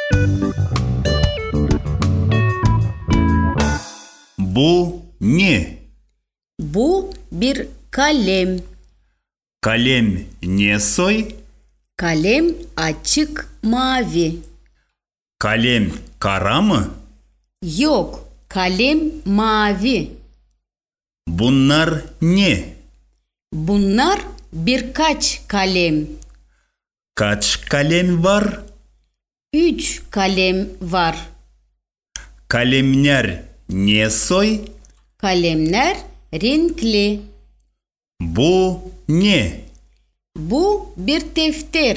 Bu ne? Bu bir kalem. Kalem ne soy? Kalem açık mavi. Kalem kara mı? Yok, kalem mavi. Bunlar ne? Bunlar birkaç kalem. Kaç kalem var? 3 kalem var. Kalemler ne soy? Kalemler renkli. Bu ne? Bu bir defter.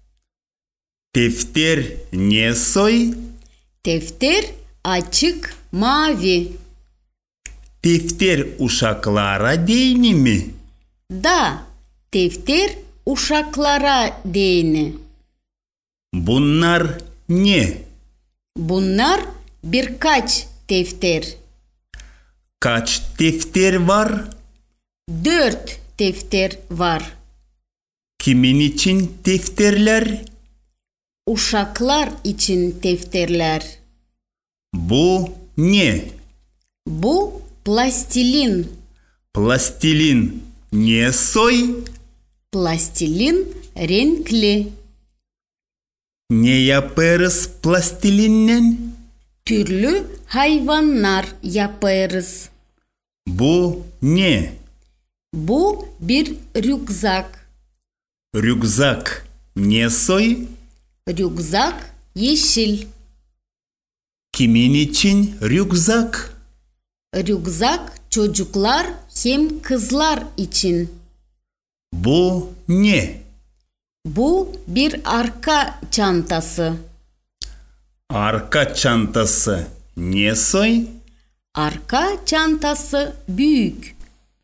Defter ne soy? Defter açık mavi. Defter uşaklara değil mi? Da, defter uşaklara değini. Bunlar ne? Bunlar birkaç defter. Kaç defter var? 4 defter var. Kimin için defterler? Uşaklar için defterler. Bu ne? Bu plastilin. Plastilin ne soy? Plastilin renkli. Ne yaparız plastilinle? Türlü hayvanlar yaparız. Bu ne? Bu bir rükzak. Rükzak ne soy? Rükzak yeşil. Kimin için rükzak? Rükzak çocuklar hem kızlar için. Bu ne? Bu bir arka çantası. Arka çantası ne soy? Arka çantası büyük.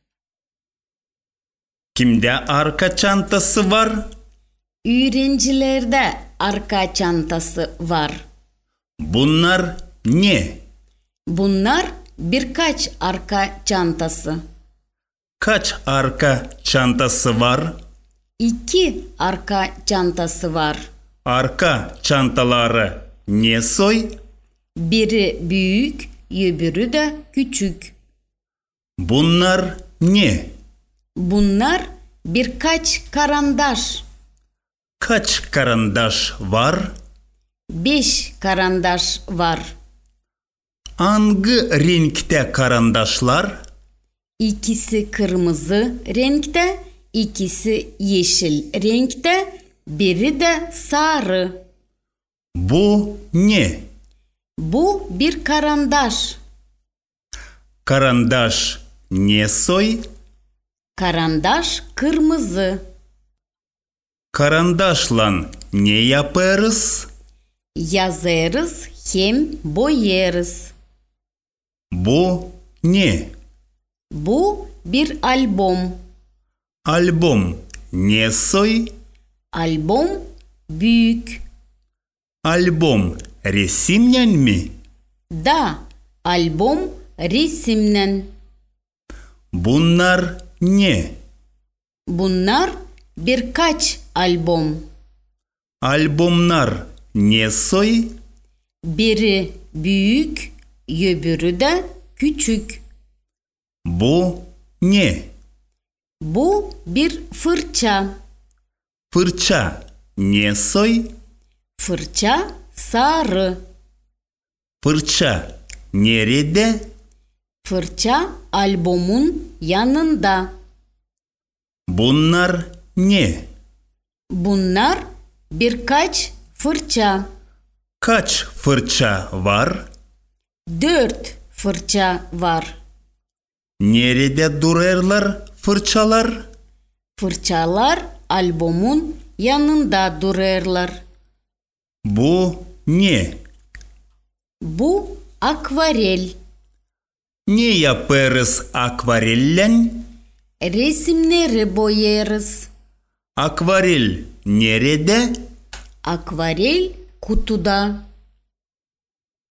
Kimde arka çantası var? Öğrencilerde arka çantası var. Bunlar ne? Bunlar birkaç arka çantası. Kaç arka çantası var? 2 arka çantası var. Arka çantaları ne soy? Biri büyük, öbürü de küçük. Bunlar ne? Bunlar birkaç karandaş. Kaç karandaş var? 5 karandaş var. Hangi renkte karandaşlar? İkisi kırmızı renkte, ikisi yeşil renkte, biri de sarı. Bu ne? Bu bir karandaş. Karandaş ne soy? Karandaş kırmızı. Karandaşla ne yaparız? Yazarız hem boyarız. Bu ne? Bu bir albüm. Albüm ne soy? Albüm büyük. Albüm resimle mi? Da, albüm resimle. Bunlar ne? Bunlar birkaç albüm. Albümler ne soy? Biri büyük, öbürü de küçük. Bu ne? Bu bir fırça. Fırça ne soy? Fırça sarı. Fırça nerede? Fırça albümün yanında. Bunlar ne? Bunlar birkaç fırça. Kaç fırça var? 4 fırça var. Nerede durarlar fırçalar? Fırçalar albümün yanında dururlar. Bu ne? Bu akvarel. Ne yaparız akvarelle? Resimleri boyarız. Akvarel nerede? Akvarel kutuda.